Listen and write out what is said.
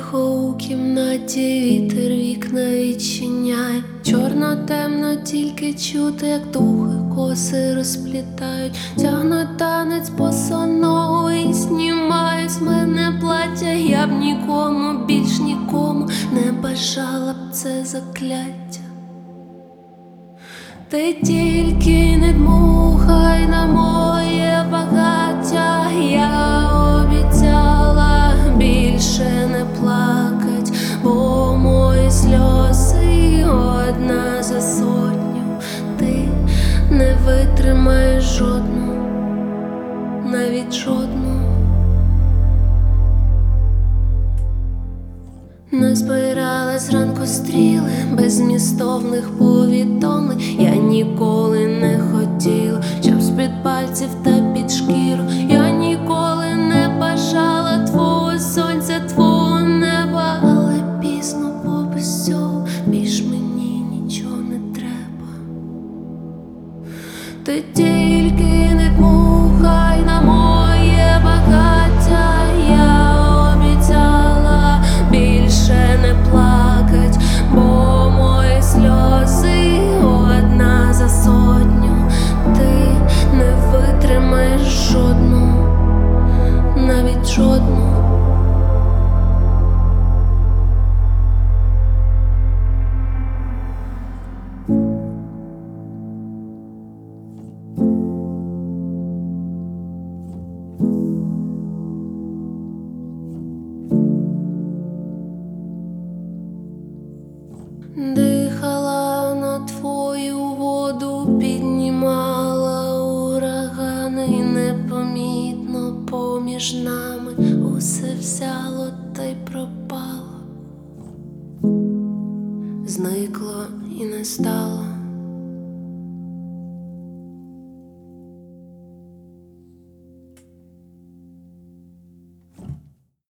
тихо у кімнаті, вітер вікна відчиняє. Чорно, темно, тільки чути, як духи коси розплітають. Тягнуть танець босоного і знімають з мене плаття. Я б нікому, більш нікому не бажала б це закляття. Ти тільки не дмухай на моє багаття. Я обіцяла більше не плакать, бо мої сльози одна за сотню. Ти не витримаєш жодну, навіть жодну. Назбирала зранку стріли беззмістовних повідомлень. Я ніколи не хотіла, щоб з-під пальців та під шкіру. Я ніколи не бажала твого сонця, твого неба. Але пізно, бо без цього більш мені нічого не треба. Ти тільки не дмухай на моє багаття. Я обіцяла більше не плакать, бо мої сльози одна за сотню. Ти не витримаєш жодну, навіть жодну. Дихала на твою воду, піднімала урагани, і непомітно поміж нами усе взяло та й пропало, зникло і не стало.